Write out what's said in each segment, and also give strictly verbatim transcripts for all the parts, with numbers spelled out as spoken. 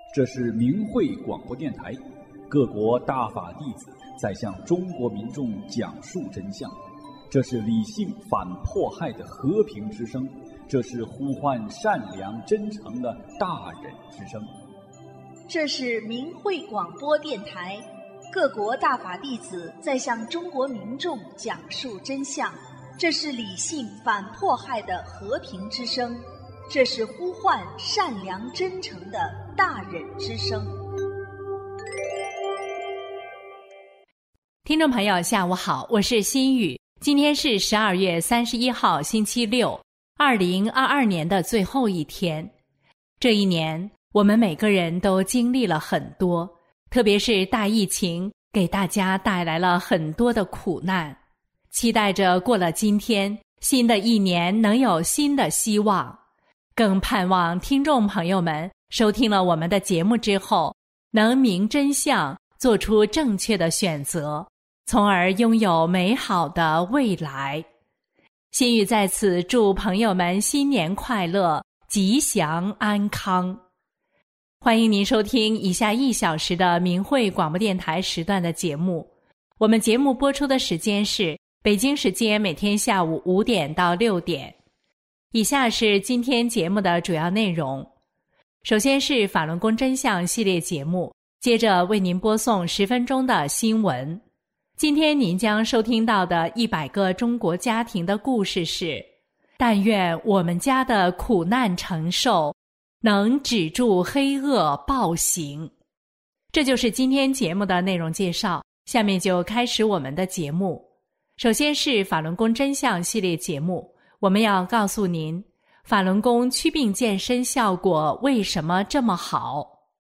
这是明慧广播电台，各国大法弟子在向中国民众讲述真相。这是理性反迫害的和平之声，这是呼唤善良真诚的大忍之声。 这是明慧广播电台，各国大法弟子在向中国民众讲述真相。这是理性反迫害的和平之声，这是呼唤善良真诚的大忍之声。 听众朋友下午好，我是心雨。今天是十二月三十一号星期六，二零二二年的最后一天。这一年我们每个人都经历了很多，特别是大疫情给大家带来了很多的苦难。期待着过了今天，新的一年能有新的希望，更盼望听众朋友们收听了我们的节目之后，能明真相，做出正确的选择，从而拥有美好的未来。心语在此祝朋友们新年快乐，吉祥安康。欢迎您收听以下一小时的明慧广播电台时段的节目。我们节目播出的时间是北京时间每天下午五点到六点。以下是今天节目的主要内容。首先是法轮功真相系列节目，接着为您播送十分钟的新闻。今天您将收听到的一百个中国家庭的故事是：但愿我们家的苦难承受能止住黑恶暴行。这就是今天节目的内容介绍，下面就开始我们的节目。首先是法轮功真相系列节目，我们要告诉您法轮功祛病健身效果为什么这么好。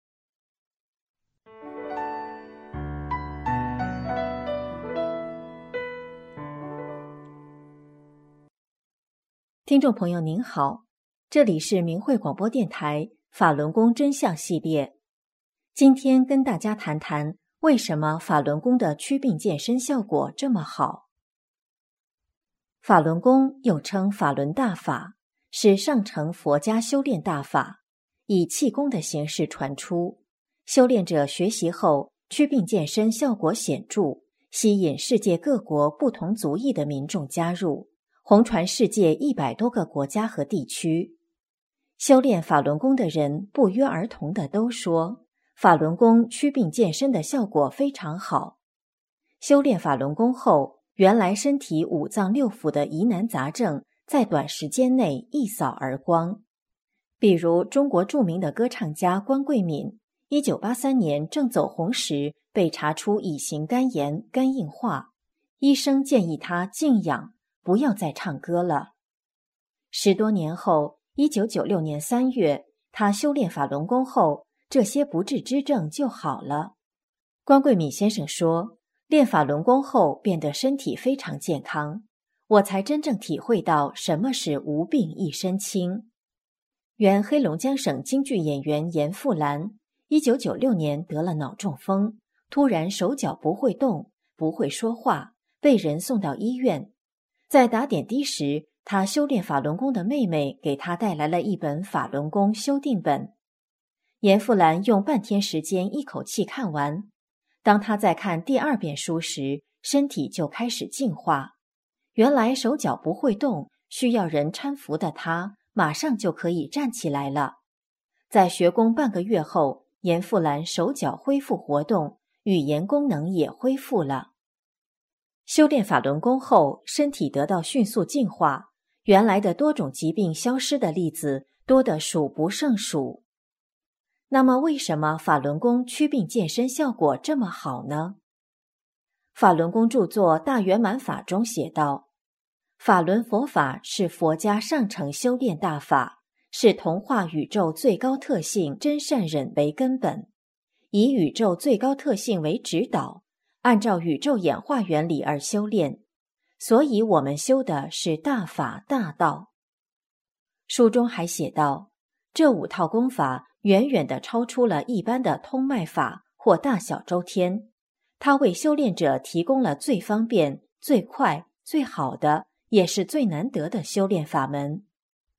听众朋友您好，这里是明慧广播电台法轮功真相系列。今天跟大家谈谈为什么法轮功的祛病健身效果这么好。法轮功又称法轮大法，是上乘佛家修炼大法，以气功的形式传出。修炼者学习后，祛病健身效果显著，吸引世界各国不同族裔的民众加入，红传世界一百多个国家和地区。修炼法轮功的人不约而同地都说，法轮功祛病健身的效果非常好。修炼法轮功后，原来身体五脏六腑的疑难杂症在短时间内一扫而光。比如中国著名的歌唱家关桂敏，一九八三年正走红时被查出乙型肝炎、肝硬化，医生建议他静养，不要再唱歌了。十多年后，一九九六年三月，他修炼法轮功后，这些不治之症就好了。关桂敏先生说，练法轮功后变得身体非常健康，我才真正体会到什么是无病一身轻。原黑龙江省京剧演员严复兰，一九九六年得了脑中风，突然手脚不会动，不会说话，被人送到医院。在打点滴时，他修炼法轮功的妹妹给他带来了一本法轮功修订本。严复兰用半天时间一口气看完，当他在看第二遍书时，身体就开始净化。原来手脚不会动，需要人搀扶的他，马上就可以站起来了。在学功半个月后，严复兰手脚恢复活动，语言功能也恢复了。修炼法轮功后，身体得到迅速净化，原来的多种疾病消失的例子多得数不胜数。那么为什么法轮功祛病健身效果这么好呢？法轮功著作《大圆满法》中写道，法轮佛法是佛家上乘修炼大法，是同化宇宙最高特性真善忍为根本，以宇宙最高特性为指导，按照宇宙演化原理而修炼，所以我们修的是大法大道。书中还写道，这五套功法远远地超出了一般的通脉法或大小周天，它为修炼者提供了最方便、最快、最好的，也是最难得的修炼法门。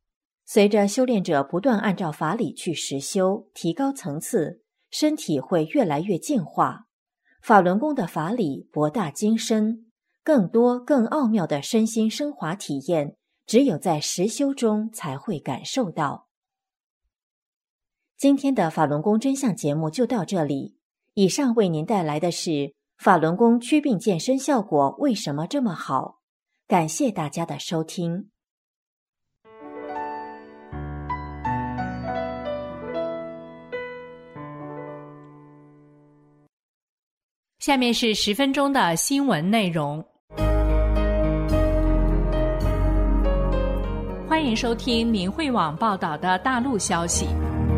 随着修炼者不断按照法理去实修，提高层次，身体会越来越净化。法轮功的法理博大精深，更多更奥妙的身心升华体验，只有在实修中才会感受到。今天的法轮功真相节目就到这里，以上为您带来的是法轮功祛病健身效果为什么这么好？感谢大家的收听。 下面是十分钟的新闻内容。欢迎收听明慧网报道的大陆消息。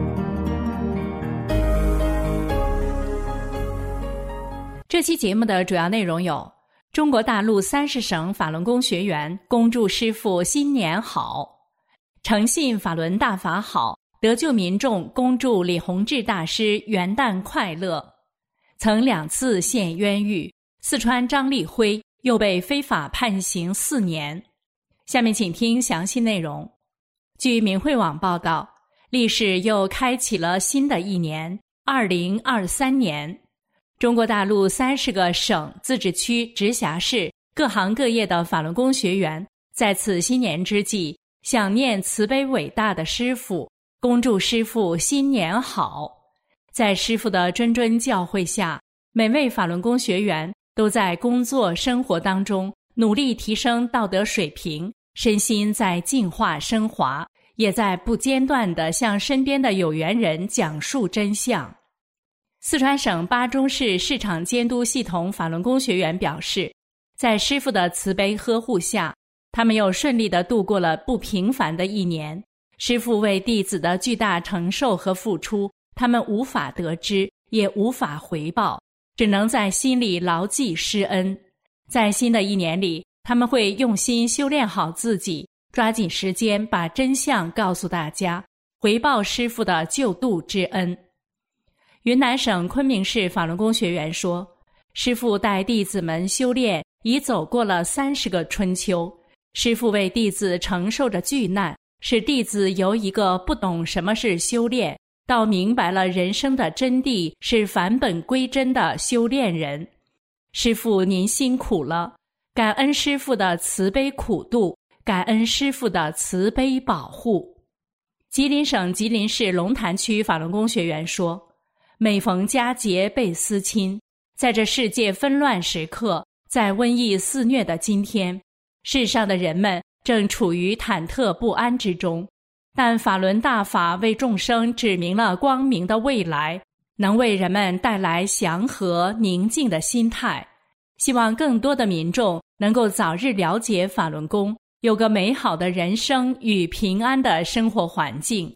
这期节目的主要内容有：中国大陆三十省法轮功学员恭祝师父新年好；诚信法轮大法好，得救民众恭祝李洪志大师元旦快乐；曾两次陷冤狱，四川张立辉又被非法判刑四年。下面请听详细内容。据明慧网报道，历史又开启了新的一年二零二三年。中国大陆三十个省、自治区、直辖市各行各业的法轮功学员在此新年之际，想念慈悲伟大的师父，恭祝师父新年好。在师父的谆谆教诲下，每位法轮功学员都在工作生活当中努力提升道德水平，身心在净化升华，也在不间断地向身边的有缘人讲述真相。四川省巴中市市场监督系统法轮功学员表示，在师父的慈悲呵护下，他们又顺利地度过了不平凡的一年。师父为弟子的巨大承受和付出，他们无法得知，也无法回报，只能在心里牢记师恩。在新的一年里，他们会用心修炼好自己，抓紧时间把真相告诉大家，回报师父的救度之恩。云南省昆明市法轮功学员说，师父带弟子们修炼已走过了三十个春秋，师父为弟子承受着巨难，使弟子由一个不懂什么是修炼，到明白了人生的真谛，是返本归真的修炼人。师父您辛苦了，感恩师父的慈悲苦度，感恩师父的慈悲保护。吉林省吉林市龙潭区法轮功学员说，每逢佳节倍思亲，在这世界纷乱时刻，在瘟疫肆虐的今天，世上的人们正处于忐忑不安之中，但法轮大法为众生指明了光明的未来，能为人们带来祥和宁静的心态。希望更多的民众能够早日了解法轮功，有个美好的人生与平安的生活环境。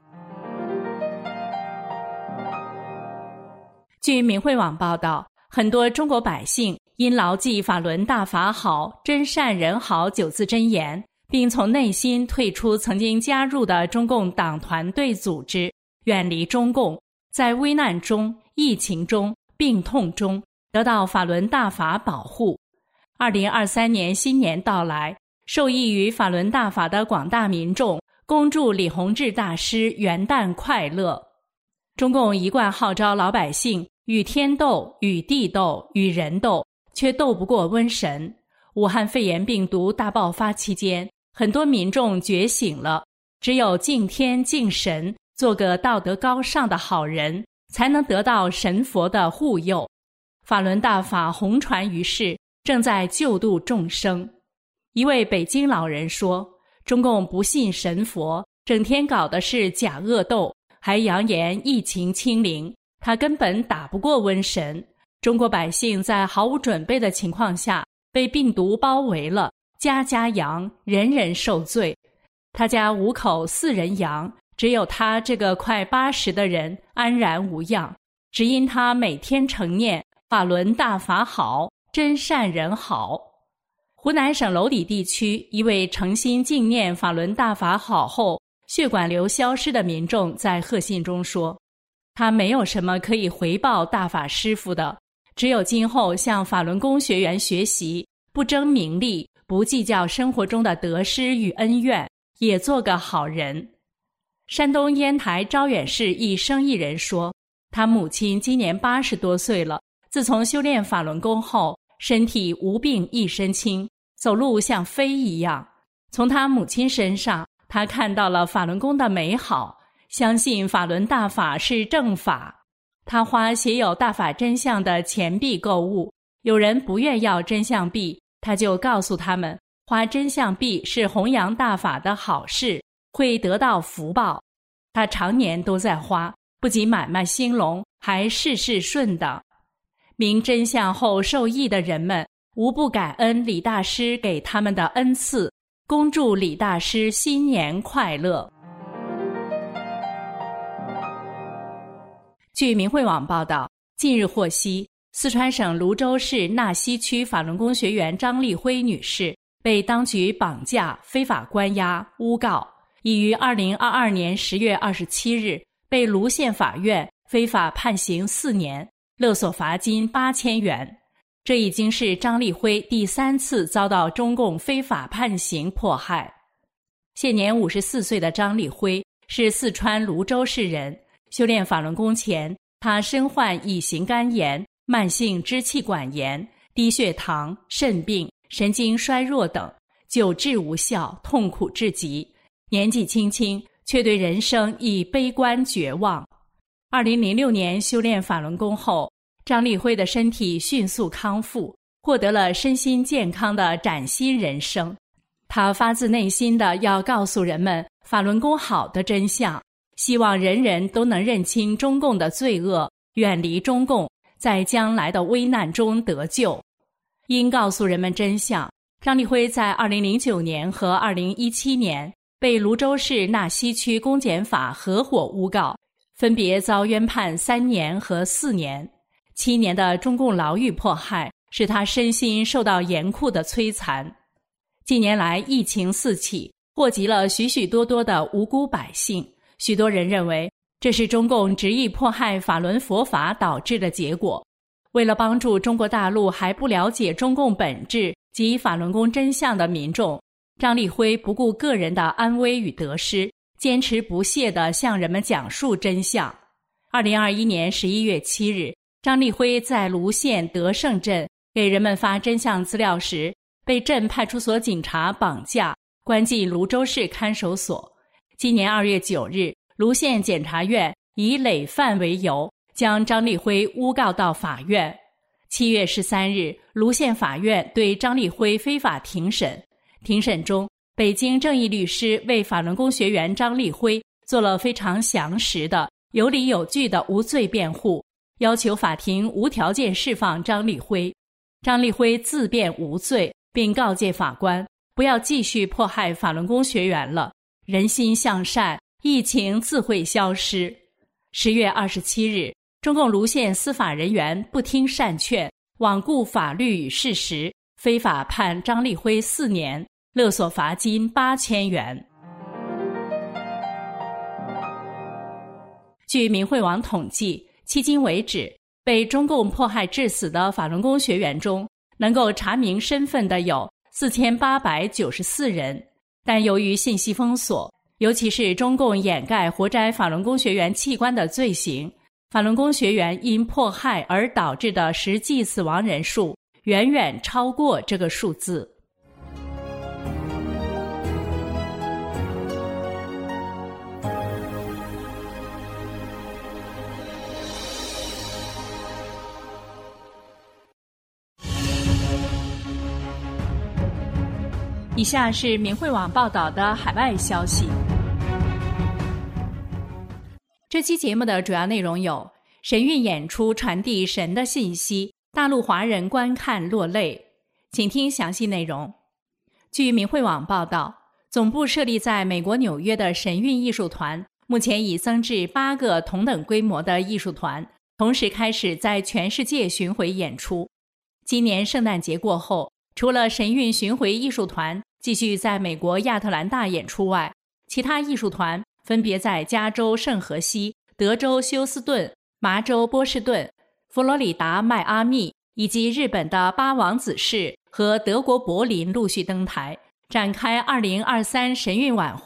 据明慧网报道，很多中国百姓因牢记法轮大法好、真善人好九字真言，并从内心退出曾经加入的中共党团队组织，远离中共，在危难中、疫情中、病痛中得到法轮大法保护。二零二三年新年到来，受益于法轮大法的广大民众恭祝李洪志大师元旦快乐。中共一贯号召老百姓与天斗、与地斗、与人斗，却斗不过瘟神。武汉肺炎病毒大爆发期间，很多民众觉醒了，只有敬天敬神，做个道德高尚的好人，才能得到神佛的护佑。法轮大法红传于世，正在救度众生。一位北京老人说，中共不信神佛，整天搞的是假恶斗，还扬言疫情清零，他根本打不过瘟神。中国百姓在毫无准备的情况下被病毒包围了，家家阳，人人受罪。他家五口四人阳，只有他这个快八十的人安然无恙，只因他每天承念法轮大法好，真善人好。湖南省娄底地区一位诚心敬念法轮大法好后血管瘤消失的民众在贺信中说，他没有什么可以回报大法师父的，只有今后向法轮功学员学习，不争名利，不计较生活中的得失与恩怨，也做个好人。 山东烟台招远市一生意人说，他母亲今年八十多岁了，自从修炼法轮功后，身体无病一身轻，走路像飞一样。从他母亲身上，他看到了法轮功的美好，相信法轮大法是正法。他花写有大法真相的钱币购物，有人不愿要真相币，他就告诉他们，花真相币是弘扬大法的好事，会得到福报。他常年都在花，不仅买卖兴隆，还事事顺当。明真相后受益的人们，无不感恩李大师给他们的恩赐，恭祝李大师新年快乐。据明慧网报道，近日获悉，四川省泸州市纳溪区法轮功学员张丽辉女士被当局绑架、非法关押、诬告，已于二零二二年十月二十七日被泸县法院非法判刑四年，勒索罚金八千元。这已经是张丽辉第三次遭到中共非法判刑迫害。现年五十四岁的张丽辉是四川泸州市人。修炼法轮功前，他身患乙型肝炎、慢性支气管炎、低血糖、肾病、神经衰弱等，久治无效，痛苦至极。年纪轻轻，却对人生已悲观绝望。二零零六年修炼法轮功后，张丽辉的身体迅速康复，获得了身心健康的崭新人生。他发自内心的要告诉人们法轮功好的真相，希望人人都能认清中共的罪恶，远离中共，在将来的危难中得救。因告诉人们真相，张丽辉在二零零九年和二零一七年被泸州市纳溪区公检法合伙诬告，分别遭冤判三年和四年。七年的中共牢狱迫害使他身心受到严酷的摧残。近年来疫情四起，祸及了许许多多的无辜百姓。许多人认为这是中共执意迫害法轮佛法导致的结果。为了帮助中国大陆还不了解中共本质及法轮功真相的民众，张丽辉不顾个人的安危与得失，坚持不懈地向人们讲述真相。二零二一年十一月七日，张丽辉在泸县德胜镇给人们发真相资料时，被镇派出所警察绑架，关进泸州市看守所。今年二月九日，泸县检察院以累犯为由，将张丽辉诬告到法院。七月十三日，泸县法院对张丽辉非法庭审。庭审中，北京正义律师为法轮功学员张丽辉做了非常详实的、有理有据的无罪辩护，要求法庭无条件释放张丽辉。张丽辉自辩无罪，并告诫法官不要继续迫害法轮功学员了，人心向善，疫情自会消失。十月二十七日，中共泸县司法人员不听善劝，罔顾法律与事实，非法判张丽辉四年，勒索罚金八千元。据明慧网统计，迄今为止，被中共迫害致死的法轮功学员中，能够查明身份的有四千八百九十四人，但由于信息封锁，尤其是中共掩盖活摘法轮功学员器官的罪行，法轮功学员因迫害而导致的实际死亡人数远远超过这个数字。以下是明慧网报道的海外消息。这期节目的主要内容有：神韵演出传递神的信息，大陆华人观看落泪。请听详细内容。据明慧网报道，总部设立在美国纽约的神韵艺术团，目前已增至八个同等规模的艺术团，同时开始在全世界巡回演出。今年圣诞节过后，除了神韵巡回艺术团继续在美国亚特兰大演出外，其他艺术团分别在加州圣荷西、德州休斯顿、麻州波士顿、佛罗里达迈阿密以及日本的八王子市和德国柏林陆续登台，展开二零二三神韵晚会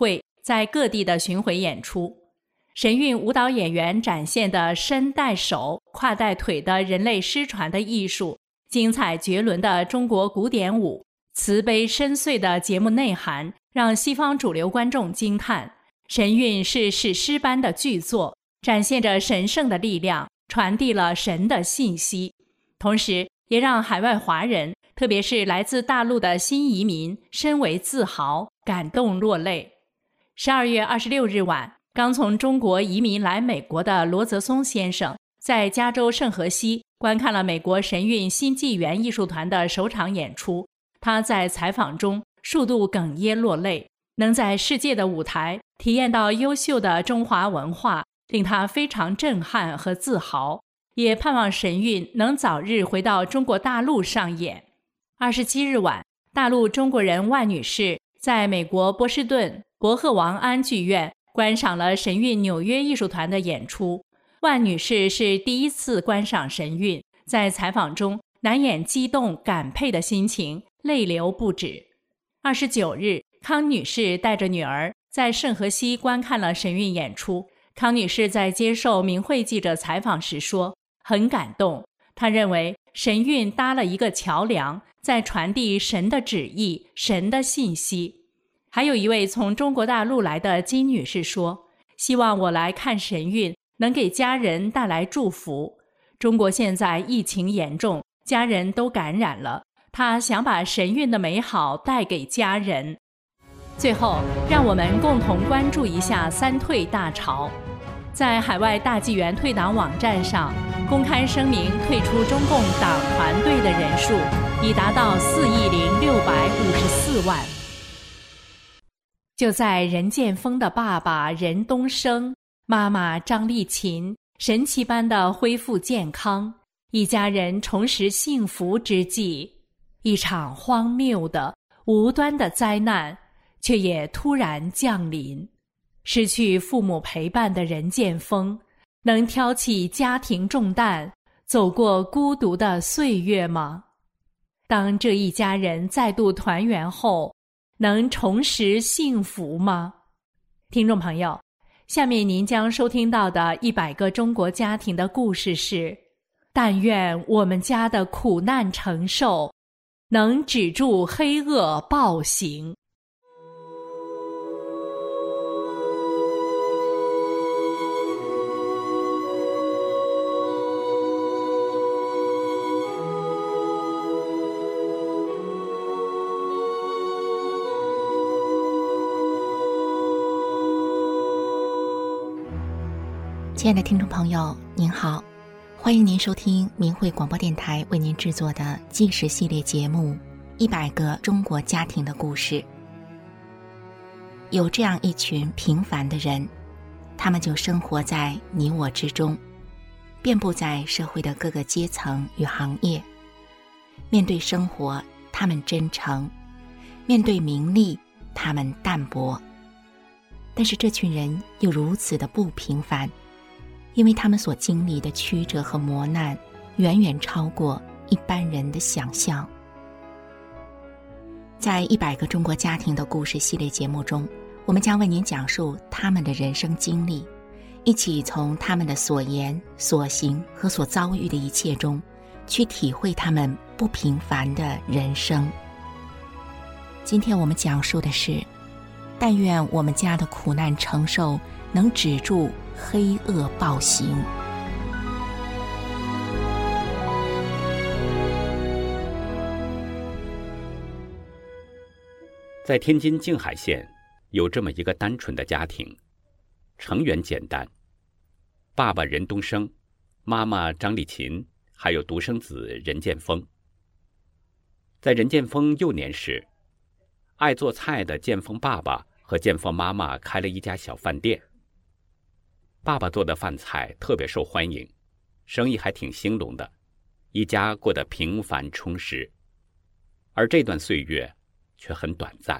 在各地的巡回演出。神韵舞蹈演员展现的身带手、胯带腿的人类失传的艺术，精彩绝伦的中国古典舞，慈悲深邃的节目内涵，让西方主流观众惊叹。神韵是史诗般的巨作，展现着神圣的力量，传递了神的信息，同时也让海外华人，特别是来自大陆的新移民深为自豪，感动落泪。十二月二十六日晚，刚从中国移民来美国的罗泽松先生，在加州圣荷西观看了美国神韵新纪元艺术团的首场演出。他在采访中数度哽咽落泪，能在世界的舞台体验到优秀的中华文化，令他非常震撼和自豪，也盼望神韵能早日回到中国大陆上演。二十七日晚，大陆中国人万女士在美国波士顿伯赫王安剧院观赏了神韵纽约艺术团的演出。万女士是第一次观赏神韵，在采访中难掩激动感佩的心情，泪流不止。二十九日，康女士带着女儿在圣荷西观看了神韵演出。康女士在接受明慧记者采访时说，很感动，她认为神韵搭了一个桥梁，在传递神的旨意、神的信息。还有一位从中国大陆来的金女士说，希望我来看神韵能给家人带来祝福。中国现在疫情严重，家人都感染了，她想把神韵的美好带给家人。最后，让我们共同关注一下三退大潮。在海外大纪元退党网站上公开声明退出中共党团队的人数已达到四亿零六百五十四万。就在任剑锋的爸爸任东升、妈妈张丽琴神奇般的恢复健康，一家人重拾幸福之际，一场荒谬的无端的灾难却也突然降临。失去父母陪伴的任剑锋，能挑起家庭重担，走过孤独的岁月吗？当这一家人再度团圆后，能重拾幸福吗？听众朋友，下面您将收听到的一百个中国家庭的故事是：但愿我们家的苦难承受能止住黑恶暴行。 亲爱的听众朋友，您好，欢迎您收听明慧广播电台为您制作的纪实系列节目《一百个中国家庭的故事》。有这样一群平凡的人，他们就生活在你我之中，遍布在社会的各个阶层与行业。面对生活，他们真诚；面对名利，他们淡泊。但是这群人又如此的不平凡，因为他们所经历的曲折和磨难远远超过一般人的想象。在一百个中国家庭的故事系列节目中，我们将为您讲述他们的人生经历，一起从他们的所言所行和所遭遇的一切中去体会他们不平凡的人生。今天我们讲述的是，但愿我们家的苦难承受能止住黑恶暴行。 在天津静海县有这么一个单纯的家庭，成员简单，爸爸任东升，妈妈张丽琴，还有独生子任剑锋。在任剑锋幼年时，爱做菜的剑锋爸爸和剑锋妈妈开了一家小饭店。爸爸做的饭菜特别受欢迎，生意还挺兴隆的，一家过得平凡充实。而这段岁月却很短暂。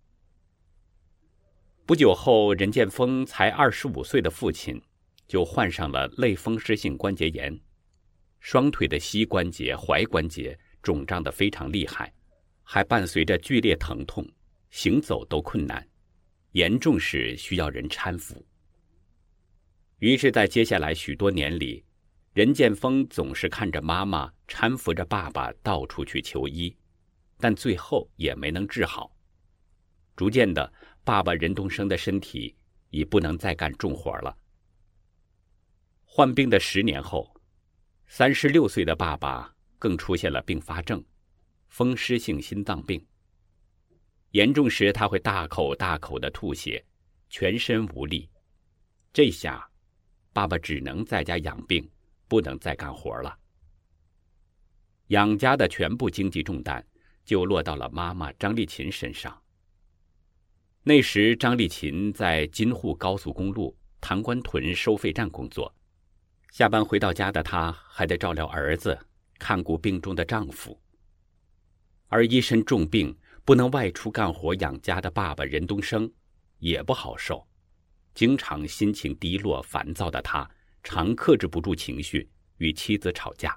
不久后，任剑锋才二十五岁的父亲就患上了类风湿性关节炎，双腿的膝关节、踝关节肿胀得非常厉害，还伴随着剧烈疼痛，行走都困难。 严重时需要人搀扶。于是在接下来许多年里，任建锋总是看着妈妈搀扶着爸爸到处去求医，但最后也没能治好。逐渐的，爸爸任东升的身体已不能再干重活了。患病的十年后，三十六岁的爸爸更出现了并发症——风湿性心脏病。严重时他会大口大口的吐血，全身无力。这下爸爸只能在家养病，不能再干活了。养家的全部经济重担就落到了妈妈张丽琴身上。那时张丽琴在京沪高速公路塘关屯收费站工作，下班回到家的她还得照料儿子，看顾病中的丈夫。而一身重病不能外出干活养家的爸爸任东升也不好受，经常心情低落烦躁的他常克制不住情绪，与妻子吵架。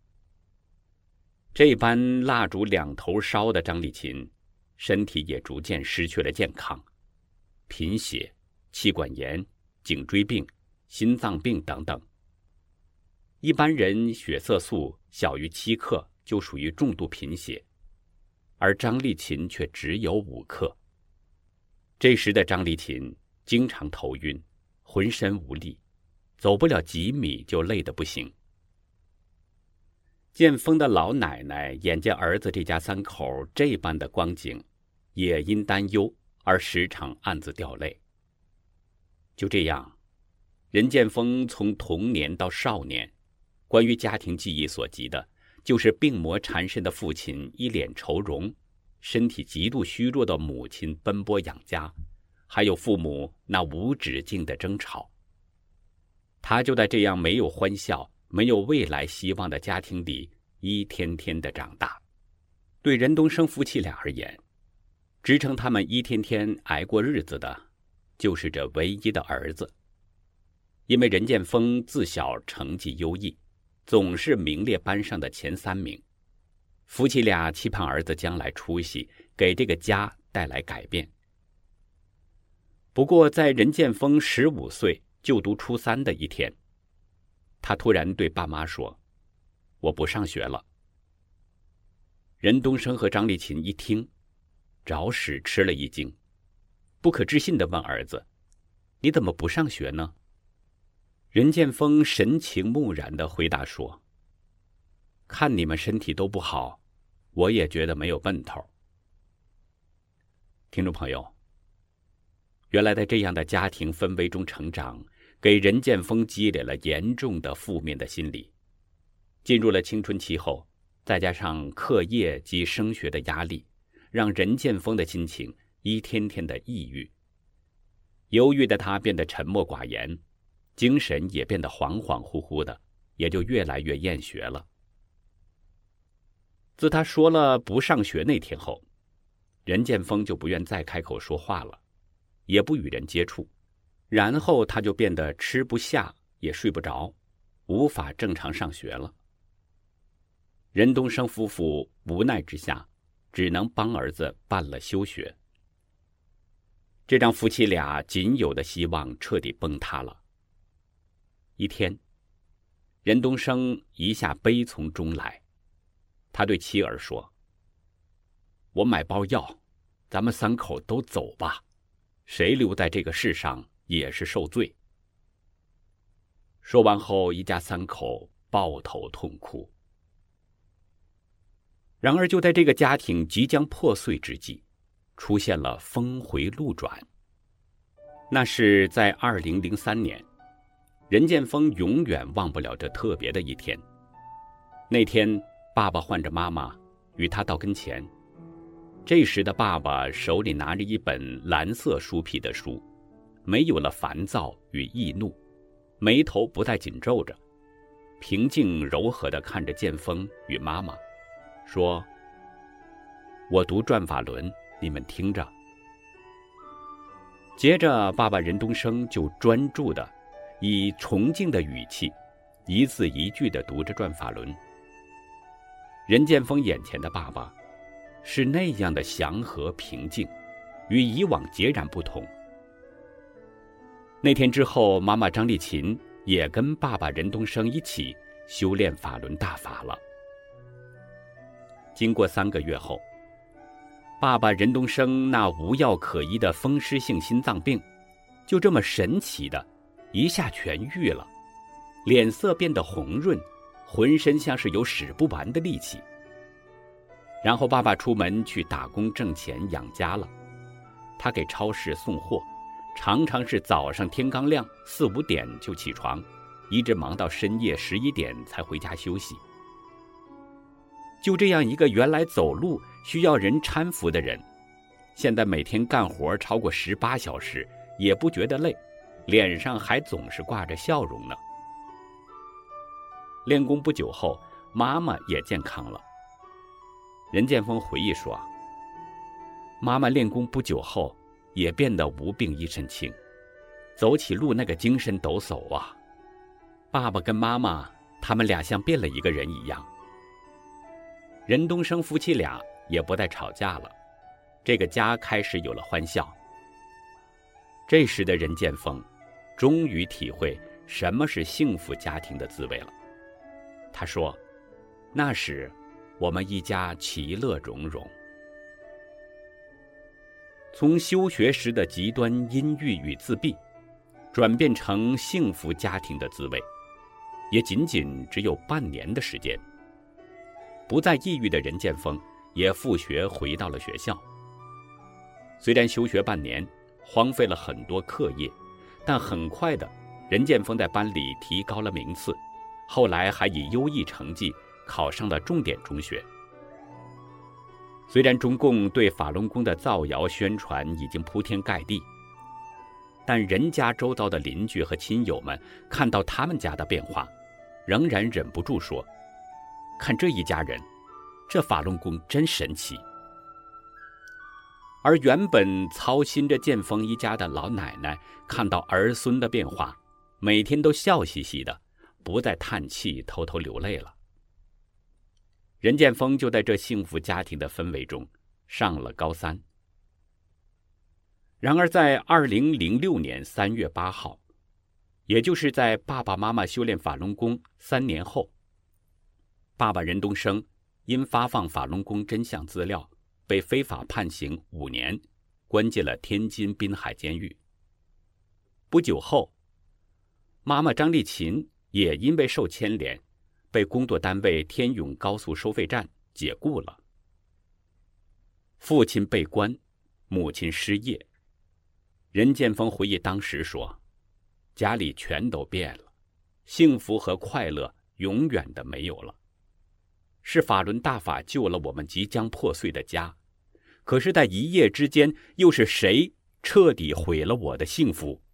这般蜡烛两头烧的张丽琴，身体也逐渐失去了健康，贫血、气管炎、颈椎病、心脏病等等。一般人血色素小于七克就属于重度贫血，而张丽琴却只有五克。这时的张丽琴经常头晕，浑身无力，走不了几米就累得不行。建锋的老奶奶眼见儿子这家三口这般的光景，也因担忧而时常暗自掉泪。就这样，任建锋从童年到少年，关于家庭记忆所及的就是病魔缠身的父亲一脸愁容，身体极度虚弱的母亲奔波养家，还有父母那无止境的争吵。他就在这样没有欢笑、没有未来希望的家庭里一天天的长大。对任东升夫妻俩而言，支撑他们一天天挨过日子的就是这唯一的儿子。因为任建锋自小成绩优异，总是名列班上的前三名，夫妻俩期盼儿子将来出息，给这个家带来改变。不过在任建锋十五岁就读初三的一天，他突然对爸妈说：“我不上学了。”任东升和张丽琴一听，着实吃了一惊，不可置信地问儿子：“你怎么不上学呢？”任建锋神情木然地回答说：“看你们身体都不好，我也觉得没有奔头。”听众朋友，原来在这样的家庭氛围中成长，给任建锋积累了严重的负面的心理。进入了青春期后，再加上课业及升学的压力，让任建锋的心情一天天的抑郁。忧郁的他变得沉默寡言，精神也变得恍恍惚惚的，也就越来越厌学了。自他说了不上学那天后，任建锋就不愿再开口说话了，也不与人接触，然后他就变得吃不下也睡不着，无法正常上学了。任东升夫妇无奈之下，只能帮儿子办了休学。这让夫妻俩仅有的希望彻底崩塌了。一天，任东升一下悲从中来，他对妻儿说：“我买包药，咱们三口都走吧，谁留在这个世上也是受罪。”说完后，一家三口抱头痛哭。然而就在这个家庭即将破碎之际，出现了峰回路转。那是在二零零三年，任建锋永远忘不了这特别的一天。那天，爸爸唤着妈妈与他到跟前，这时的爸爸手里拿着一本蓝色书皮的书，没有了烦躁与易怒，眉头不再紧皱着，平静柔和地看着建锋与妈妈说：“我读转法轮，你们听着。”接着爸爸任东升就专注地以崇敬的语气一字一句地读着转法轮。任建锋眼前的爸爸是那样的祥和平静，与以往截然不同， 那天之后，妈妈张丽琴也跟爸爸任东升一起修炼法轮大法了。经过三个月后，爸爸任东升那无药可医的风湿性心脏病，就这么神奇的一下痊愈了，脸色变得红润，浑身像是有使不完的力气。然后爸爸出门去打工挣钱养家了，他给超市送货，常常是早上天刚亮四五点就起床，一直忙到深夜十一点才回家休息。就这样一个原来走路需要人搀扶的人，现在每天干活超过十八小时也不觉得累，脸上还总是挂着笑容呢。练功不久后，妈妈也健康了。任建峰回忆说，妈妈练功不久后也变得无病一身轻，走起路那个精神抖擞啊。爸爸跟妈妈他们俩像变了一个人一样。任东升夫妻俩也不再吵架了，这个家开始有了欢笑。这时的任建峰终于体会什么是幸福家庭的滋味了。他说，那时我们一家其乐融融。从休学时的极端阴郁与自闭，转变成幸福家庭的滋味，也仅仅只有半年的时间。不再抑郁的任建峰也复学回到了学校。虽然休学半年，荒废了很多课业，但很快的，任建峰在班里提高了名次，后来还以优异成绩考上了重点中学。虽然中共对法轮功的造谣宣传已经铺天盖地，但任家周遭的邻居和亲友们看到他们家的变化，仍然忍不住说，看这一家人，这法轮功真神奇。而原本操心着建峰一家的老奶奶看到儿孙的变化，每天都笑嘻嘻的，不再叹气偷偷流泪了。任建峰就在这幸福家庭的氛围中上了高三。然而在二零零六年三月八号，也就是在爸爸妈妈修炼法轮功三年后，爸爸任东升因发放法轮功真相资料被非法判刑五年，关进了天津滨海监狱。不久后，妈妈张丽琴也因为受牵连，被工作单位天永高速收费站解雇了。父亲被关，母亲失业。任建峰回忆当时说，家里全都变了，幸福和快乐永远的没有了。是法轮大法救了我们即将破碎的家，可是在一夜之间，又是谁彻底毁了我的幸福？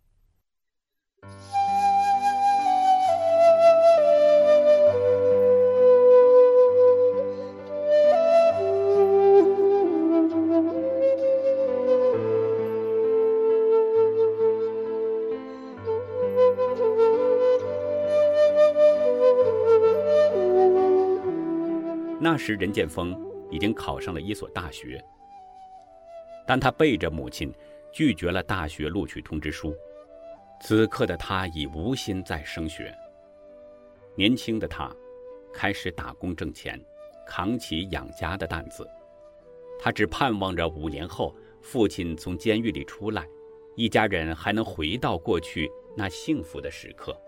那时任建峰已经考上了一所大学，但他背着母亲拒绝了大学录取通知书。此刻的他已无心再升学。年轻的他开始打工挣钱，扛起养家的担子。他只盼望着五年后父亲从监狱里出来，一家人还能回到过去那幸福的时刻。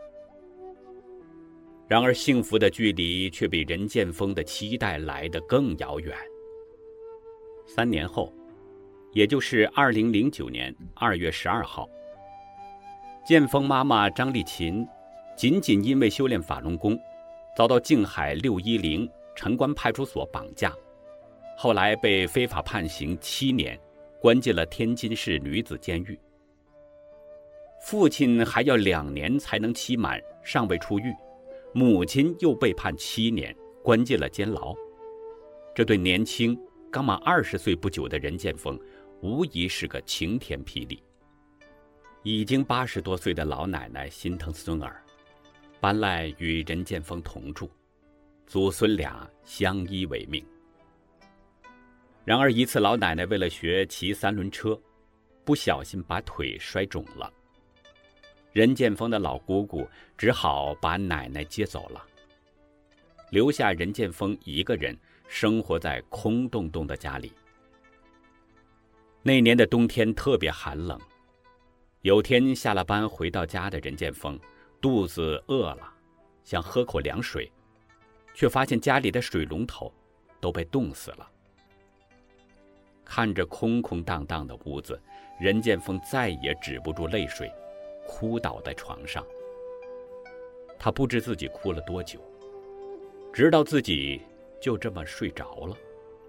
然而幸福的距离却比任建峰的期待来得更遥远。三年后，也就是二零零九年二月十二号，建峰妈妈张丽琴仅仅因为修炼法轮功，遭到静海六一零城关派出所绑架，后来被非法判刑七年，关进了天津市女子监狱。父亲还要两年才能期满，尚未出狱。母亲又被判七年，关进了监牢。这对年轻刚满二十岁不久的任建峰，无疑是个晴天霹雳。已经八十多岁的老奶奶心疼孙儿，搬来与任建峰同住，祖孙俩相依为命。然而一次，老奶奶为了学骑三轮车，不小心把腿摔肿了。 任建峰的老姑姑只好把奶奶接走了，留下任建峰一个人生活在空洞洞的家里。那年的冬天特别寒冷，有天下了班回到家的任建峰肚子饿了，想喝口凉水，却发现家里的水龙头都被冻死了。看着空空荡荡的屋子，任建峰再也止不住泪水，哭倒在床上。他不知自己哭了多久，直到自己就这么睡着了。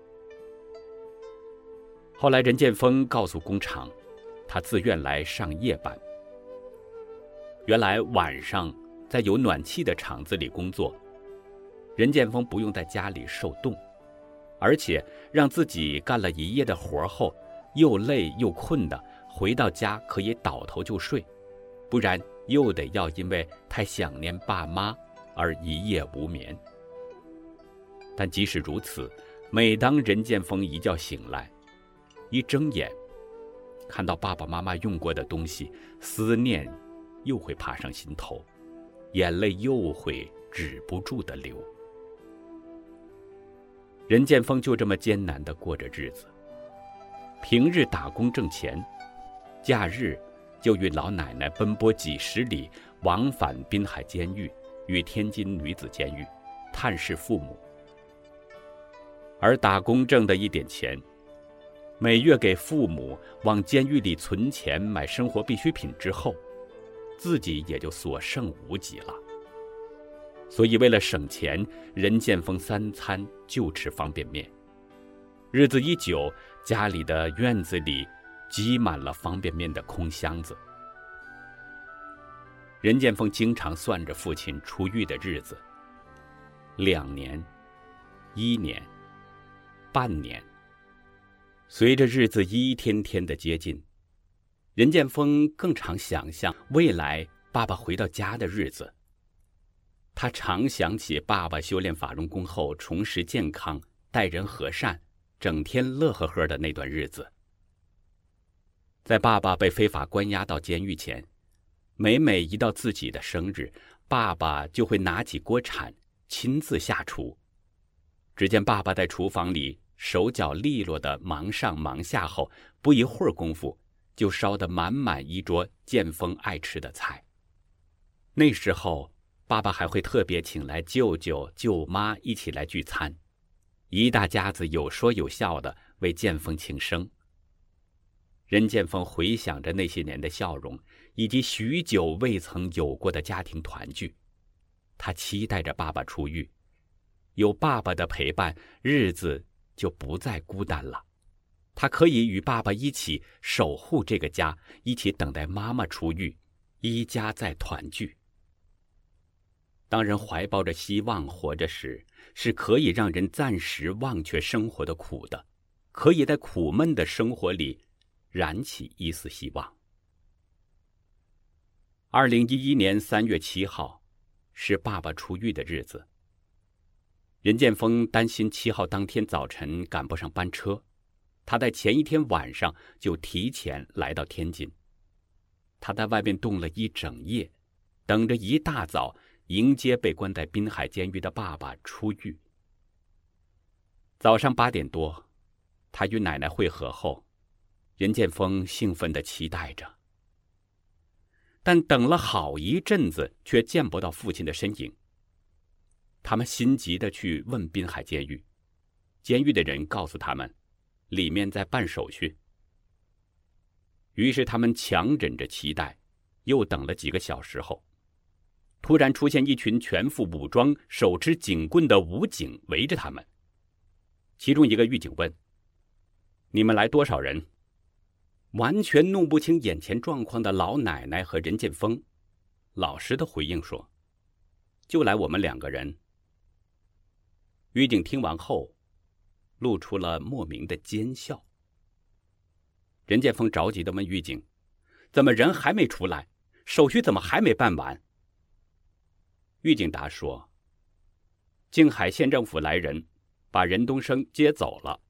后来任建峰告诉工厂，他自愿来上夜班。原来晚上在有暖气的厂子里工作，任建峰不用在家里受冻，而且让自己干了一夜的活后，又累又困的，回到家可以倒头就睡，不然又得要因为太想念爸妈而一夜无眠。但即使如此，每当任建峰一觉醒来，一睁眼看到爸爸妈妈用过的东西，思念又会爬上心头，眼泪又会止不住的流。任建峰就这么艰难地过着日子，平日打工挣钱，假日就与老奶奶奔波几十里，往返滨海监狱与天津女子监狱，探视父母。而打工挣的一点钱，每月给父母往监狱里存钱买生活必需品之后，自己也就所剩无几了。所以为了省钱，任建峰三餐就吃方便面。日子一久，家里的院子里积满了方便面的空箱子。任建峰经常算着父亲出狱的日子，两年、一年、半年。随着日子一天天的接近，任建峰更常想象未来爸爸回到家的日子。他常想起爸爸修炼法轮功后重拾健康，待人和善，整天乐呵呵的那段日子。在爸爸被非法关押到监狱前，每每一到自己的生日，爸爸就会拿起锅铲亲自下厨。只见爸爸在厨房里手脚利落的忙上忙下后，不一会儿功夫就烧得满满一桌建峰爱吃的菜。那时候爸爸还会特别请来舅舅舅妈一起来聚餐，一大家子有说有笑的为建峰庆生。任建峰回想着那些年的笑容，以及许久未曾有过的家庭团聚，他期待着爸爸出狱，有爸爸的陪伴，日子就不再孤单了。他可以与爸爸一起守护这个家，一起等待妈妈出狱，一家再团聚。当人怀抱着希望活着时，是可以让人暂时忘却生活的苦的，可以在苦闷的生活里燃起一丝希望。二零一一年三月七号是爸爸出狱的日子。任建峰担心七号当天早晨赶不上班车，他在前一天晚上就提前来到天津。他在外面冻了一整夜，等着一大早迎接被关在滨海监狱的爸爸出狱。早上八点多，他与奶奶会合后，任建峰兴奋地期待着，但等了好一阵子却见不到父亲的身影。他们心急地去问滨海监狱，监狱的人告诉他们，里面在办手续。于是他们强忍着期待，又等了几个小时后，突然出现一群全副武装、手持警棍的武警围着他们。其中一个狱警问：“你们来多少人？”完全弄不清眼前状况的老奶奶和任建峰老实的回应说：“就来我们两个人。”狱警听完后露出了莫名的奸笑。任建峰着急地问狱警：“怎么人还没出来？手续怎么还没办完？”狱警答说：“静海县政府来人，把任东升接走了。”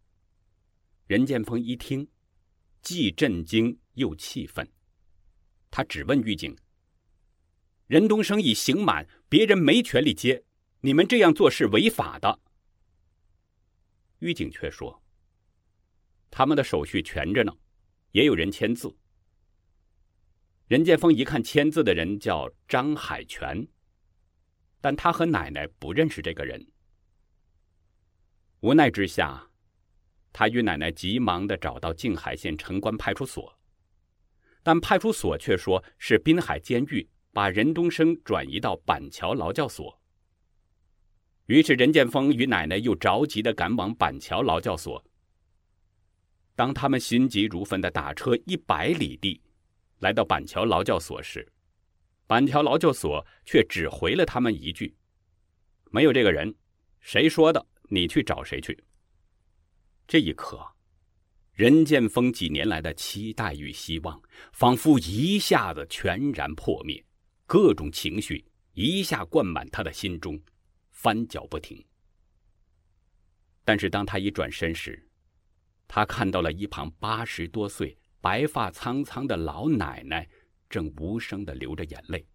任建峰一听，既震惊又气愤， 他只问狱警：任东升已刑满，别人没权利接，你们这样做是违法的。狱警却说：他们的手续全着呢，也有人签字。任建峰一看签字的人叫张海泉，但他和奶奶不认识这个人。无奈之下，他与奶奶急忙地找到静海县城关派出所，但派出所却说是滨海监狱把任东升转移到板桥劳教所。于是任建峰与奶奶又着急地赶往板桥劳教所。当他们心急如焚地打车一百里地来到板桥劳教所时，板桥劳教所却只回了他们一句：没有这个人，谁说的，你去找谁去。这一刻，任建峰几年来的期待与希望仿佛一下子全然破灭，各种情绪一下灌满他的心中，翻搅不停。但是当他一转身时，他看到了一旁八十多岁白发苍苍的老奶奶正无声地流着眼泪。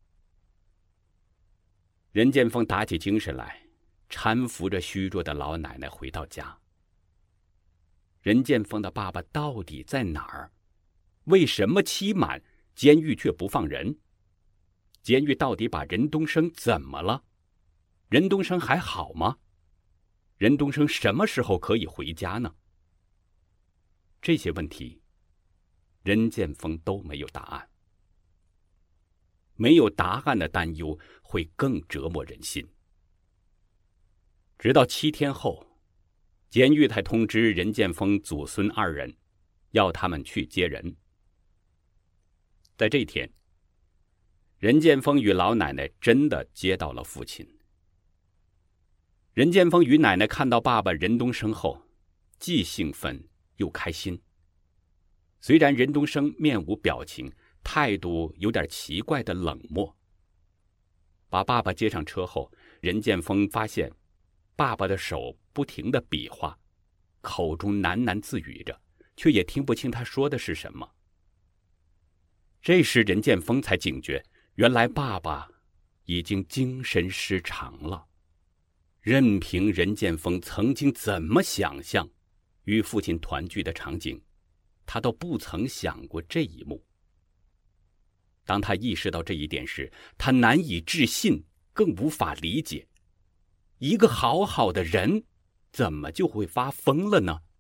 任建峰打起精神来，搀扶着虚弱的老奶奶回到家。任建峰的爸爸到底在哪儿？为什么期满监狱却不放人？监狱到底把任东升怎么了？任东升还好吗？任东升什么时候可以回家呢？这些问题，任建峰都没有答案。没有答案的担忧会更折磨人心。直到七天后，监狱才通知任建峰祖孙二人，要他们去接人。在这天，任建峰与老奶奶真的接到了父亲。任建峰与奶奶看到爸爸任东升后，既兴奋又开心。虽然任东升面无表情，态度有点奇怪的冷漠。把爸爸接上车后，任建峰发现爸爸的手不停地比划，口中喃喃自语着，却也听不清他说的是什么。这时任建峰才警觉，原来爸爸已经精神失常了。任凭任建峰曾经怎么想象与父亲团聚的场景，他都不曾想过这一幕。当他意识到这一点时，他难以置信，更无法理解，一个好好的人怎么就会发疯了呢？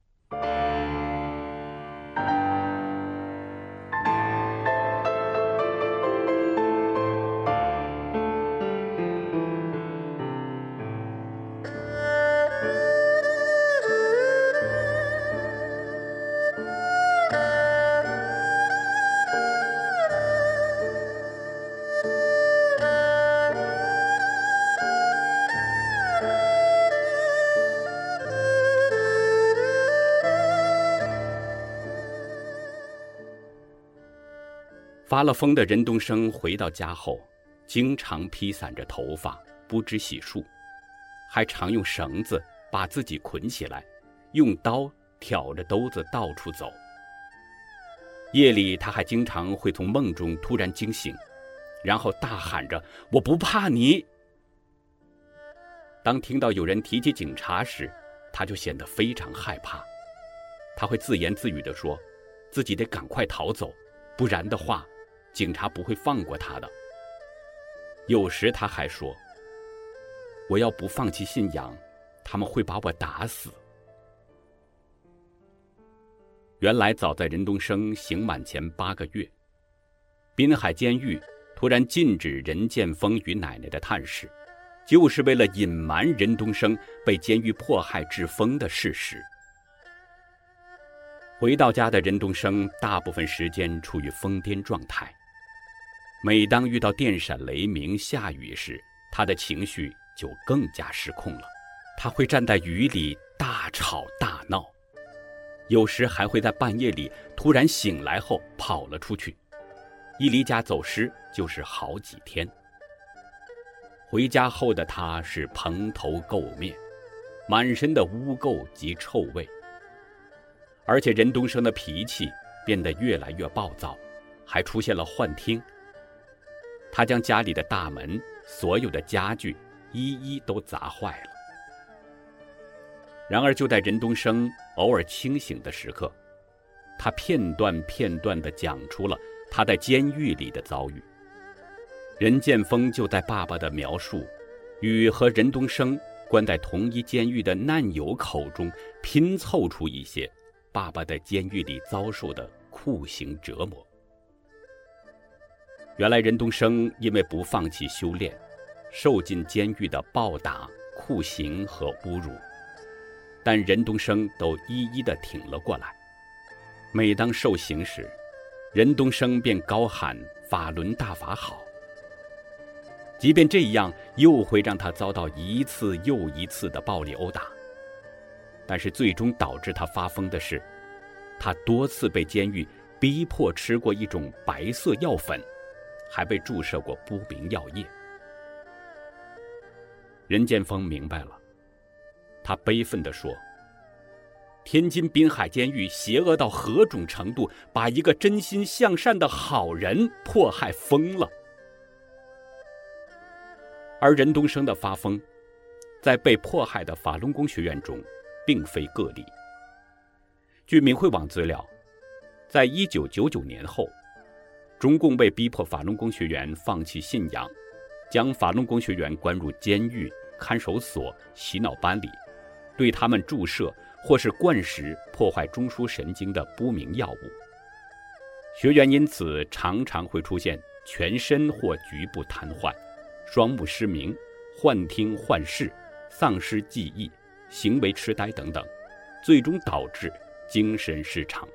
发了疯的任东升回到家后，经常披散着头发，不知洗漱，还常用绳子把自己捆起来，用刀挑着兜子到处走。夜里他还经常会从梦中突然惊醒，然后大喊着：“我不怕你！”当听到有人提起警察时，他就显得非常害怕。他会自言自语地说，自己得赶快逃走，不然的话警察不会放过他的。有时他还说，我要不放弃信仰，他们会把我打死。原来早在任东升刑满前八个月，滨海监狱突然禁止任建峰与奶奶的探视，就是为了隐瞒任东升被监狱迫害致疯的事实。回到家的任东升大部分时间处于疯癫状态，每当遇到电闪雷鸣、下雨时，他的情绪就更加失控了。他会站在雨里大吵大闹，有时还会在半夜里突然醒来后跑了出去，一离家走失就是好几天。回家后的他是蓬头垢面，满身的污垢及臭味，而且任东升的脾气变得越来越暴躁， 还出现了幻听。他将家里的大门、所有的家具一一都砸坏了。然而就在任东升偶尔清醒的时刻，他片段片段地讲出了他在监狱里的遭遇。任建锋就在爸爸的描述与和任东升关在同一监狱的难友口中拼凑出一些爸爸在监狱里遭受的酷刑折磨。原来任东升因为不放弃修炼，受尽监狱的暴打、酷刑和侮辱，但任东升都一一地挺了过来。每当受刑时，任东升便高喊法轮大法好。即便这样，又会让他遭到一次又一次的暴力殴打。但是最终导致他发疯的是，他多次被监狱逼迫吃过一种白色药粉，还被注射过不明药液。任建锋明白了，他悲愤地说，天津滨海监狱邪恶到何种程度，把一个真心向善的好人迫害疯了。而任东升的发疯，在被迫害的法轮功学院中并非个例。据明慧网资料，在一九九九年后，中共为逼迫法轮功学员放弃信仰，将法轮功学员关入监狱、看守所、洗脑班里，对他们注射或是灌食破坏中枢神经的不明药物。学员因此常常会出现全身或局部瘫痪、双目失明、幻听幻视、丧失记忆、行为痴呆等等，最终导致精神失常。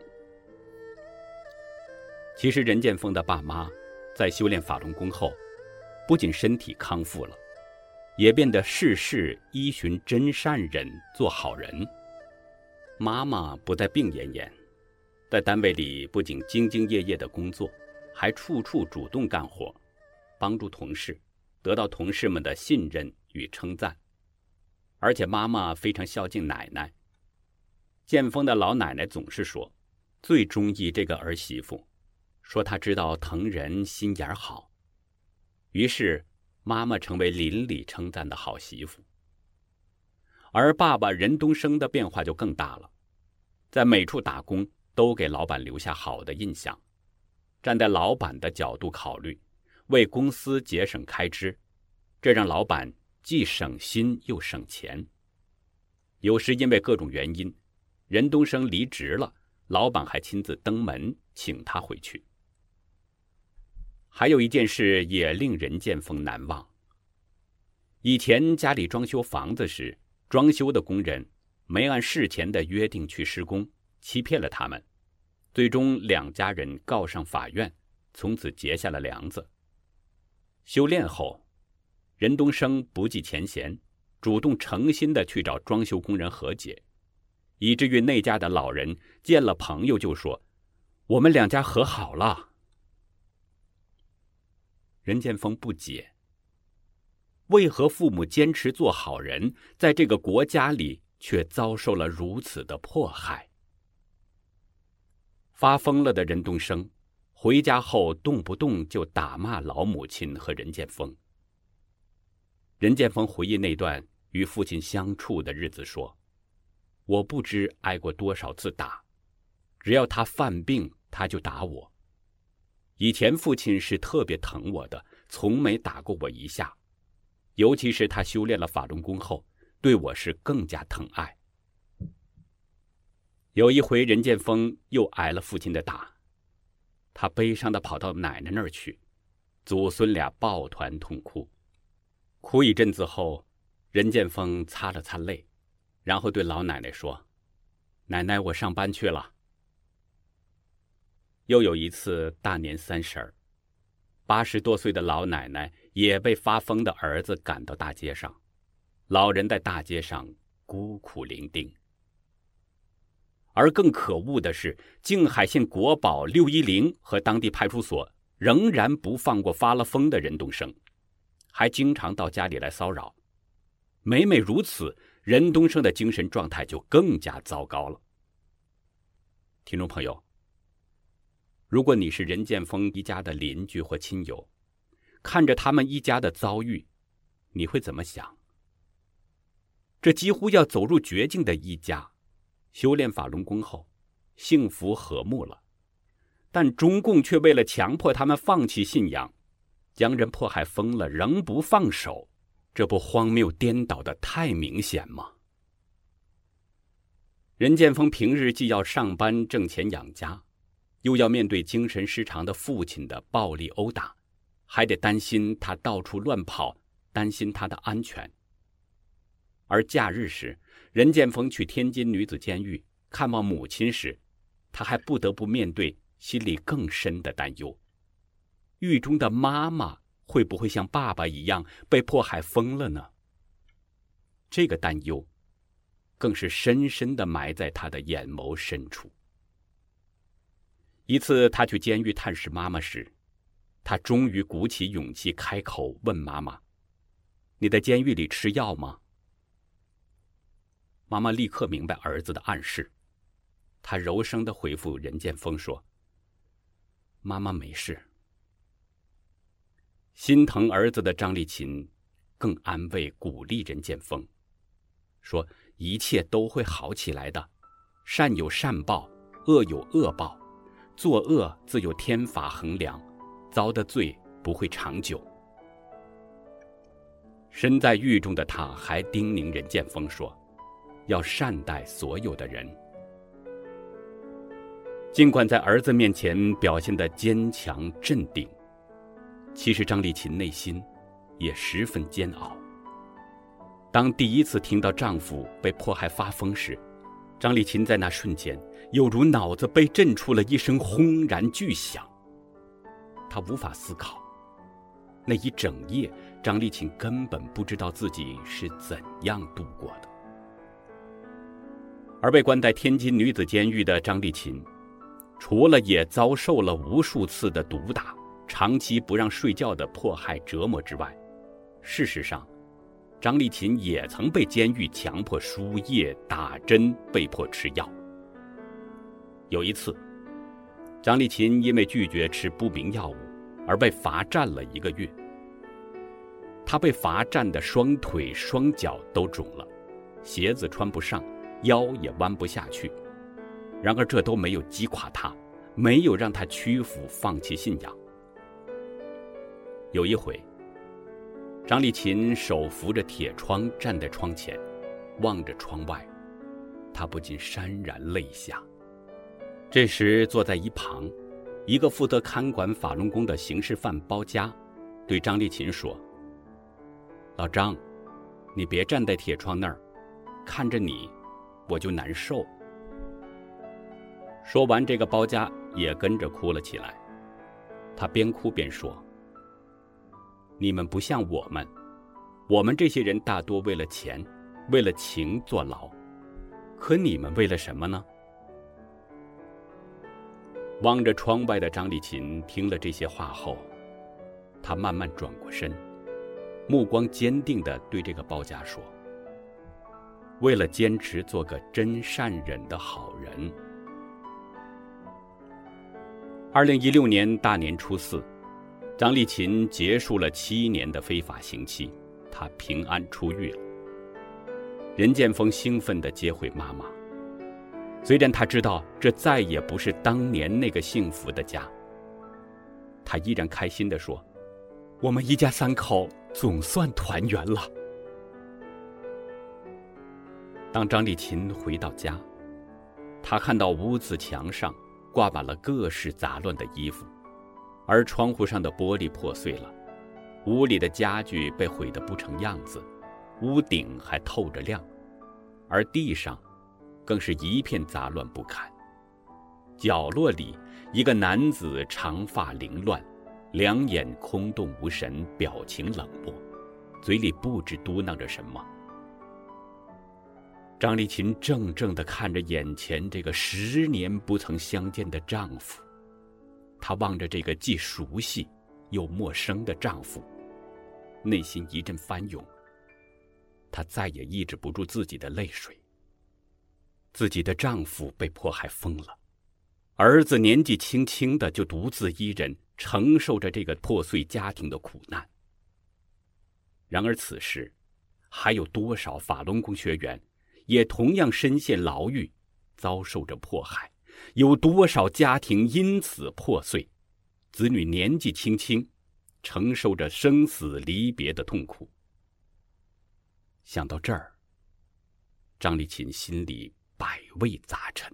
其实任建锋的爸妈在修炼法轮功后，不仅身体康复了，也变得事事依循真善忍，做好人。妈妈不再病恹恹，在单位里不仅兢兢业业的工作，还处处主动干活，帮助同事，得到同事们的信任与称赞。而且妈妈非常孝敬奶奶。建锋的老奶奶总是说，最中意这个儿媳妇，说她知道疼人，心眼好。于是妈妈成为邻里称赞的好媳妇。而爸爸任东升的变化就更大了，在每处打工都给老板留下好的印象，站在老板的角度考虑，为公司节省开支，这让老板既省心又省钱。有时因为各种原因，任东升离职了，老板还亲自登门请他回去。还有一件事也令任建锋难忘。以前家里装修房子时，装修的工人没按事前的约定去施工，欺骗了他们，最终两家人告上法院，从此结下了梁子。修炼后，任东升不计前嫌，主动诚心地去找装修工人和解，以至于那家的老人见了朋友就说，我们两家和好了。任建锋不解，为何父母坚持做好人，在这个国家里却遭受了如此的迫害？发疯了的任东升回家后动不动就打骂老母亲和任建锋。任建锋回忆那段与父亲相处的日子说，我不知挨过多少次打，只要他犯病他就打我。以前父亲是特别疼我的，从没打过我一下，尤其是他修炼了法轮功后，对我是更加疼爱。有一回任建锋又挨了父亲的打，他悲伤地跑到奶奶那儿去，祖孙俩抱团痛哭。哭一阵子后，任建锋擦了擦泪，然后对老奶奶说，奶奶，我上班去了。又有一次大年三十儿，八十多岁的老奶奶也被发疯的儿子赶到大街上，老人在大街上孤苦伶仃。而更可恶的是，静海县国保六一零和当地派出所仍然不放过发了疯的任东升，还经常到家里来骚扰。每每如此，任东升的精神状态就更加糟糕了。听众朋友， 如果你是任建峰一家的邻居或亲友，看着他们一家的遭遇，你会怎么想？这几乎要走入绝境的一家，修炼法轮功后，幸福和睦了，但中共却为了强迫他们放弃信仰，将人迫害疯了，仍不放手，这不荒谬颠倒的太明显吗？任建峰平日既要上班挣钱养家，又要面对精神失常的父亲的暴力殴打，还得担心他到处乱跑，担心他的安全。而假日时，任建峰去天津女子监狱看望母亲时，他还不得不面对心里更深的担忧：狱中的妈妈会不会像爸爸一样被迫害疯了呢？这个担忧更是深深地埋在他的眼眸深处。一次他去监狱探视妈妈时，他终于鼓起勇气开口问妈妈：你在监狱里吃药吗？妈妈立刻明白儿子的暗示，她柔声地回复任建峰说：妈妈没事。心疼儿子的张丽琴更安慰鼓励任建峰，说一切都会好起来的，善有善报，恶有恶报，作恶自有天法衡量，遭的罪不会长久。身在狱中的他还叮咛任建峰说，要善待所有的人。尽管在儿子面前表现得坚强镇定，其实张丽琴内心也十分煎熬。当第一次听到丈夫被迫害发疯时，张丽琴在那瞬间犹如脑子被震出了一声轰然巨响。她无法思考，那一整夜张丽琴根本不知道自己是怎样度过的。而被关在天津女子监狱的张丽琴，除了也遭受了无数次的毒打，长期不让睡觉的迫害折磨之外，事实上张丽琴也曾被监狱强迫输液打针，被迫吃药。有一次，张丽琴因为拒绝吃不明药物而被罚站了一个月。她被罚站的双腿双脚都肿了，鞋子穿不上，腰也弯不下去。然而这都没有击垮她，没有让她屈服放弃信仰。有一回，张丽琴手扶着铁窗站在窗前，望着窗外，她不禁潸然泪下。这时坐在一旁，一个负责看管法轮功的刑事犯包家对张丽琴说：老张，你别站在铁窗那儿，看着你我就难受。说完，这个包家也跟着哭了起来。他边哭边说：你们不像我们，我们这些人大多为了钱，为了情坐牢，可你们为了什么呢？望着窗外的张丽琴听了这些话后，她慢慢转过身，目光坚定地对这个包家说：为了坚持做个真善忍的好人。二零一六年大年初四，张丽琴结束了七年的非法刑期，她平安出狱了。任建峰兴奋地接回妈妈，虽然他知道这再也不是当年那个幸福的家，他依然开心地说：我们一家三口总算团圆了。当张丽琴回到家，她看到屋子墙上挂满了各式杂乱的衣服，而窗户上的玻璃破碎了，屋里的家具被毁得不成样子，屋顶还透着亮，而地上更是一片杂乱不堪。角落里，一个男子长发凌乱，两眼空洞无神，表情冷漠，嘴里不知嘟囔着什么。张丽琴怔怔地看着眼前这个十年不曾相见的丈夫，她望着这个既熟悉又陌生的丈夫，内心一阵翻涌。她再也抑制不住自己的泪水。自己的丈夫被迫害疯了， 儿子年纪轻轻的就独自一人承受着这个破碎家庭的苦难。然而此时，还有多少法轮功学员也同样身陷牢狱，遭受着迫害？有多少家庭因此破碎，子女年纪轻轻，承受着生死离别的痛苦？想到这儿，张丽琴心里百味杂陈。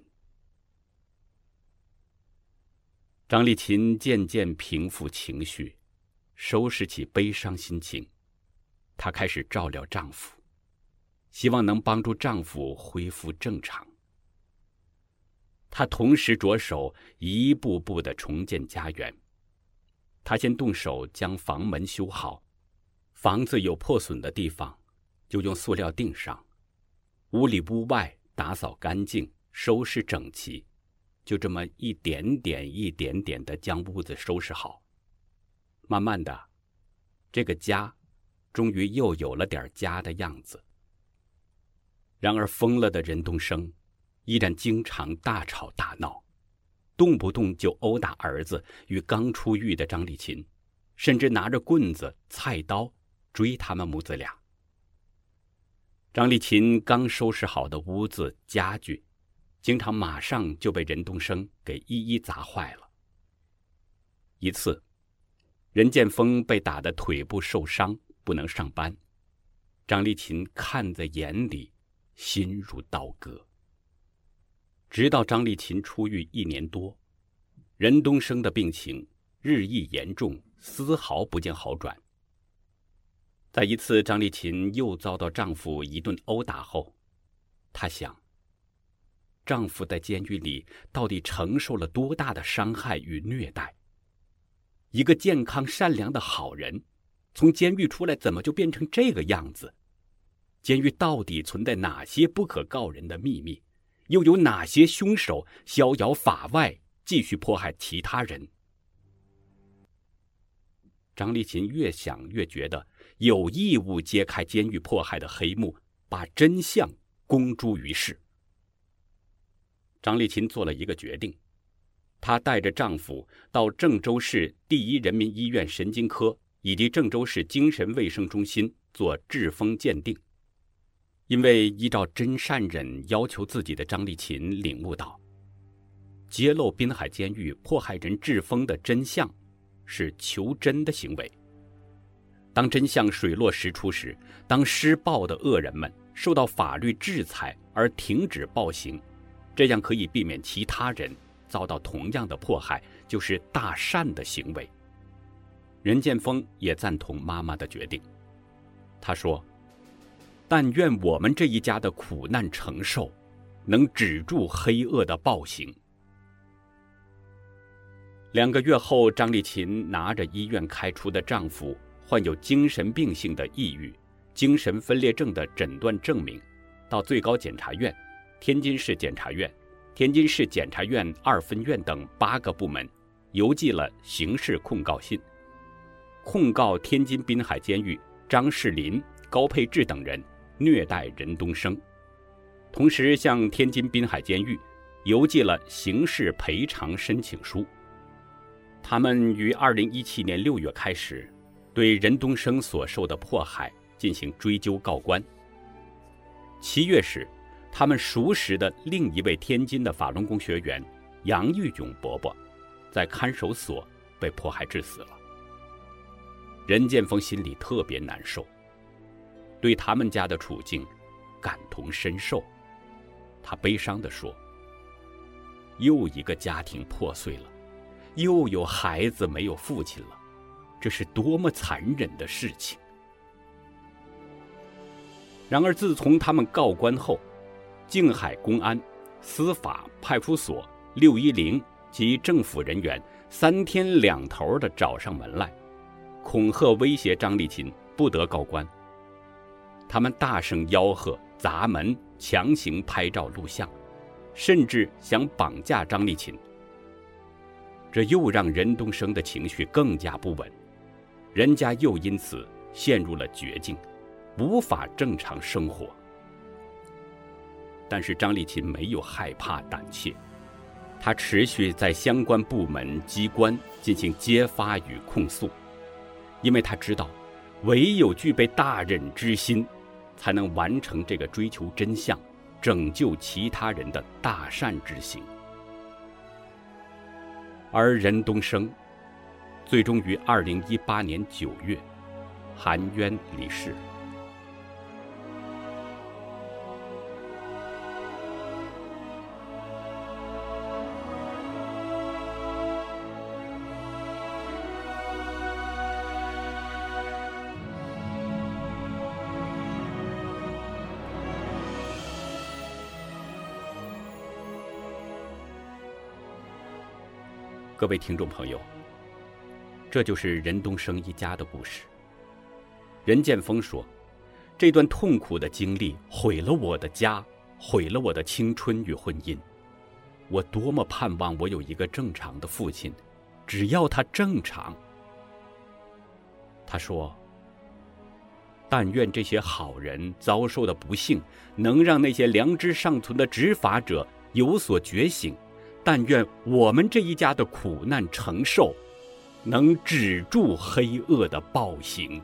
张丽琴渐渐平复情绪，收拾起悲伤心情，她开始照料丈夫，希望能帮助丈夫恢复正常。她同时着手一步步地重建家园。她先动手将房门修好，房子有破损的地方就用塑料钉上，屋里屋外打扫干净，收拾整齐，就这么一点点一点点地将屋子收拾好。慢慢的，这个家终于又有了点家的样子。然而疯了的任东升依然经常大吵大闹，动不动就殴打儿子与刚出狱的张丽琴，甚至拿着棍子、菜刀追他们母子俩。张丽琴刚收拾好的屋子家具，经常马上就被任东升给一一砸坏了。一次，任建峰被打得腿部受伤，不能上班，张丽琴看在眼里，心如刀割。直到张丽琴出狱一年多，任东升的病情日益严重，丝毫不见好转。在一次张丽琴又遭到丈夫一顿殴打后，她想，丈夫在监狱里到底承受了多大的伤害与虐待？一个健康善良的好人，从监狱出来怎么就变成这个样子？监狱到底存在哪些不可告人的秘密？又有哪些凶手逍遥法外，继续迫害其他人？张丽琴越想越觉得有义务揭开监狱迫害的黑幕，把真相公诸于世。张丽琴做了一个决定，她带着丈夫到郑州市第一人民医院神经科以及郑州市精神卫生中心做痔风鉴定。因为依照真善忍要求自己的张丽琴领悟到，揭露滨海监狱迫害人痔风的真相是求真的行为。当真相水落石出时，当施暴的恶人们受到法律制裁而停止暴行，这样可以避免其他人遭到同样的迫害，就是大善的行为。任建峰也赞同妈妈的决定，他说，但愿我们这一家的苦难承受能止住黑恶的暴行。两个月后，张丽琴拿着医院开出的丈夫患有精神病性的抑郁、精神分裂症的诊断证明，到最高检察院、天津市检察院、天津市检察院二分院等八个部门邮寄了刑事控告信，控告天津滨海监狱张世林、高佩志等人虐待任东升，同时向天津滨海监狱邮寄了刑事赔偿申请书。他们于二零一七年六月开始对任东升所受的迫害进行追究告关。七月时，他们熟识的另一位天津的法轮功学员杨玉勇伯伯在看守所被迫害致死了。任建峰心里特别难受，对他们家的处境感同身受。他悲伤地说，又一个家庭破碎了，又有孩子没有父亲了，这是多么残忍的事情。然而自从他们告关后，静海公安、司法、派出所、六一零及政府人员三天两头地找上门来，恐吓威胁张丽琴不得告关。他们大声吆喝、砸门、强行拍照录像，甚至想绑架张丽琴。这又让任东升的情绪更加不稳，人家又因此陷入了绝境，无法正常生活。但是张丽琴没有害怕胆怯， 他持续在相关部门机关进行揭发与控诉，因为他知道，唯有具备大忍之心，才能完成这个追求真相、拯救其他人的大善之行。而任东升最终于二零一八年九月含冤离世。各位听众朋友，这就是任东升一家的故事。任建峰说，这段痛苦的经历毁了我的家，毁了我的青春与婚姻。我多么盼望我有一个正常的父亲，只要他正常。他说，但愿这些好人遭受的不幸能让那些良知尚存的执法者有所觉醒，但愿我们这一家的苦难承受能止住黑恶的暴行。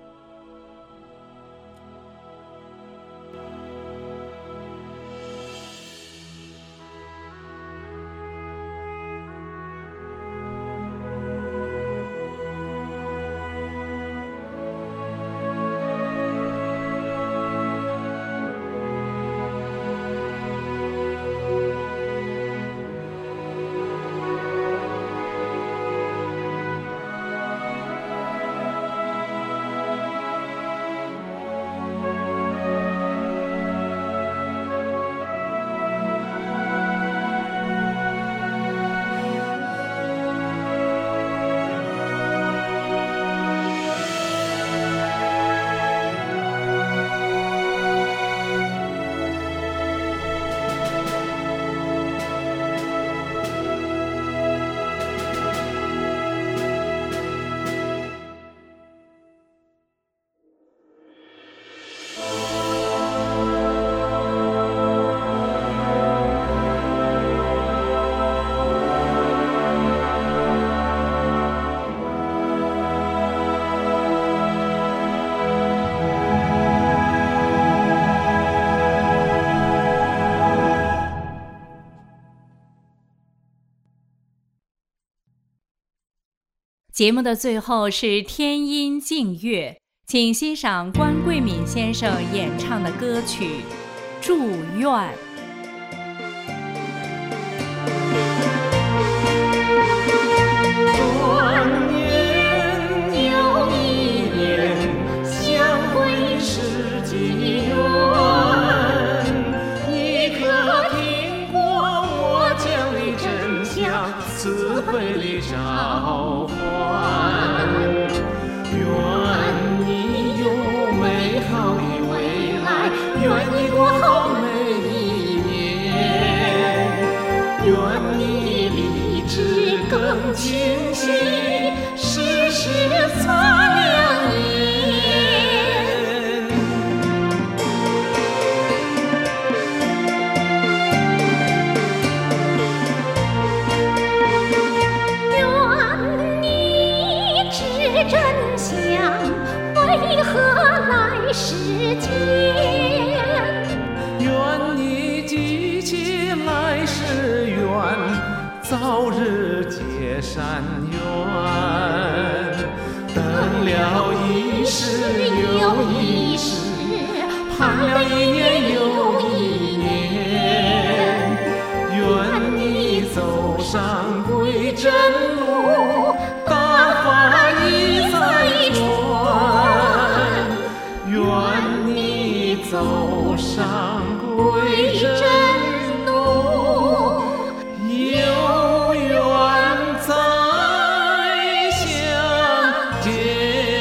节目的最后是天音静月，请欣赏关桂敏先生演唱的歌曲《祝愿》。 转眼又一年，相会是几缘？你可听过我讲的真相，慈悲的召唤？愿你有美好的未来，愿你过好每一年，愿你理智更清晰，时时擦亮眼。愿你知真相，为何来世间？愿你记起来世缘，早日结善缘。等了一世又一世，盼了一年又一年。愿你走上归真路，大法已在传。愿你走上归真路，有缘再相见。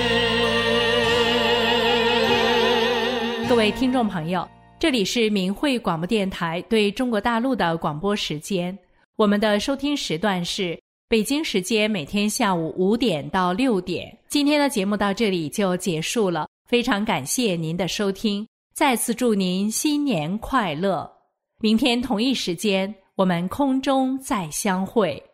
各位听众朋友，这里是明慧广播电台对中国大陆的广播时间，我们的收听时段是北京时间每天下午五点到六点。今天的节目到这里就结束了，非常感谢您的收听，再次祝您新年快乐。明天同一时间我们空中再相会。